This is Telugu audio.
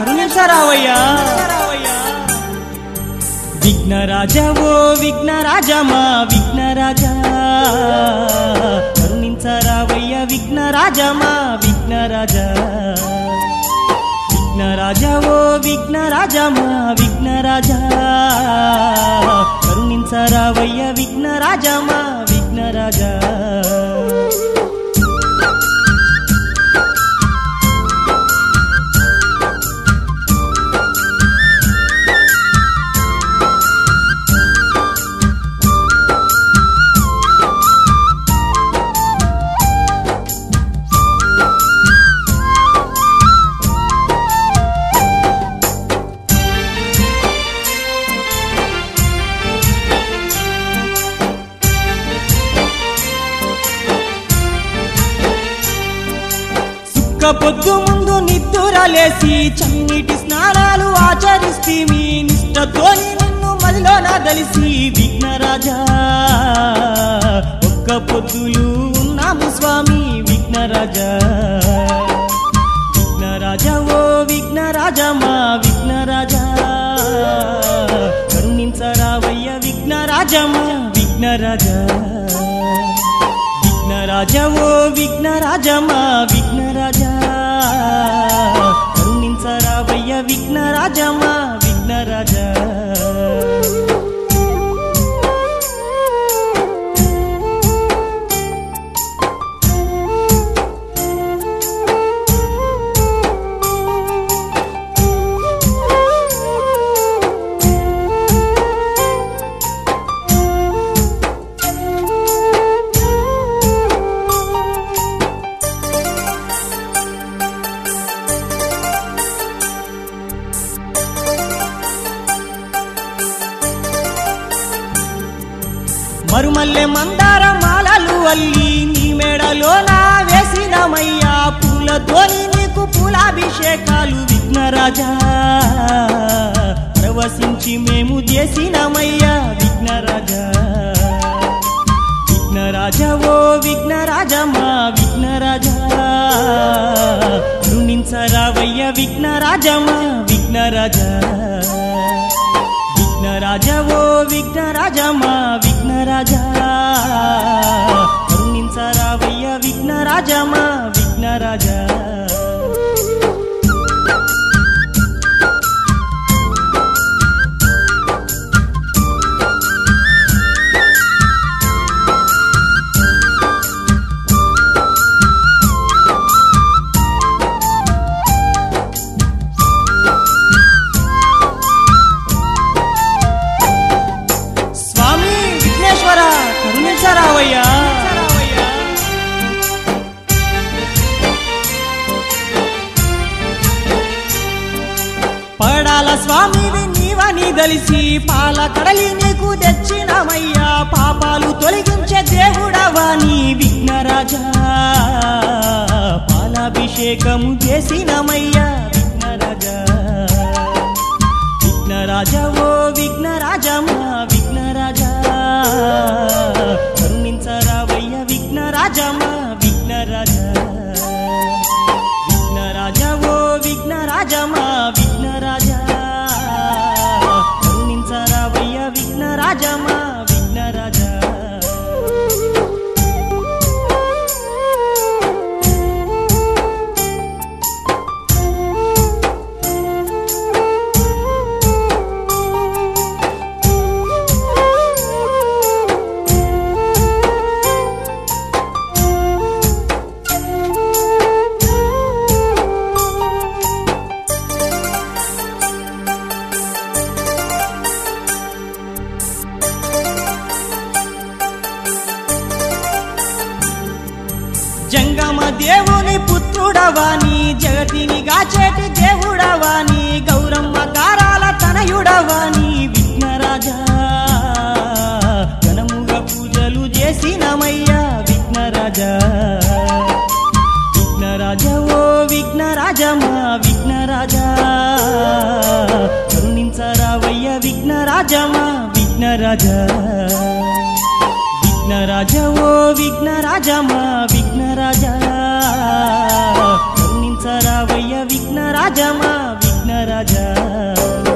కరుణించరావయ్యా విఘ్నరాజా ఓ విఘ్నరాజా మా విఘ్నరాజా కరుణించరావయ్యా విఘ్నరాజా మా విఘ్నరాజా విఘ్నరాజా ఓ విఘ్నరాజా మా విఘ్నరాజా కరుణించరావయ్యా విఘ్నరాజా మా విఘ్నరాజా పొద్దు ముందు నిద్దురలేసి చన్నీటి స్నానాలు ఆచరిస్తీమి నిష్టతోని నిన్ను మదిలోన దలిసి విఘ్నరాజా ఒక్క పొద్దులు ఉన్నాము స్వామి విఘ్నరాజా విఘ్నరాజా ఓ విఘ్నరాజా మా విఘ్నరాజా కరుణించరావయ్య విఘ్నరాజా మా విఘ్నరాజా విఘ్నరాజా ఓ విఘ్నరాజా మా విఘ్నరాజా కరుణించరావయ్య విఘ్నరాజా మా విఘ్నరాజా మరుమల్లె మందార మాలలు అల్లి నీ మెడలో నా వేసినమయ్యా పూలతోని నీకు పూలాభిషేకాలు విఘ్నరాజా ప్రవశించి మేము చేసినమయ్యా విఘ్నరాజా విఘ్నరాజా ఓ విఘ్నరాజా మా విఘ్నరాజా కరుణించరావయ్య విఘ్నరాజా మా విఘ్నరాజా విఘ్నరాజా ఓ విఘ్నరాజా మా విఘ్నరాజా కరుణించరావయ్య విఘ్నరాజా మా విఘ్నరాజా కరుణించరావయ్యా పడాల స్వామివి నీవని దలిసి పాల కడలి నీకు తెచ్చినమయ్యా పాపాలు తొలగించే దేవుడవాని విఘ్నరాజా పాలాభిషేకము చేసినమయ్యా విఘ్నరాజా విఘ్నరాజా ఓ విఘ్నరాజా మా విఘ్నరాజా కరుణించరావయ్య విఘ్నరాజా మా విఘ్నరాజా విఘ్నరాజా ఓ విఘ్నరాజా మా విఘ్నరాజా కరుణించరావయ్య విఘ్నరాజా మా విఘ్నరాజా జంగమ దేవుని పుత్రుడవాని జగతిని గాచేటి దేవుడవాని గౌరమ్మ గారాల తనయుడవాని విఘ్నరాజా ఘనముగా పూజలు చేసినమయ్యా విఘ్నరాజా విఘ్నరాజా ఓ విఘ్నరాజా మా విఘ్నరాజా కరుణించరావయ్య విఘ్నరాజా మా విఘ్నరాజా విఘ్నరాజా ఓ విఘ్నరాజా మా విఘ్నరాజా కరుణించరావయ్య విఘ్నరాజా మా విఘ్నరాజా విఘ్నరాజా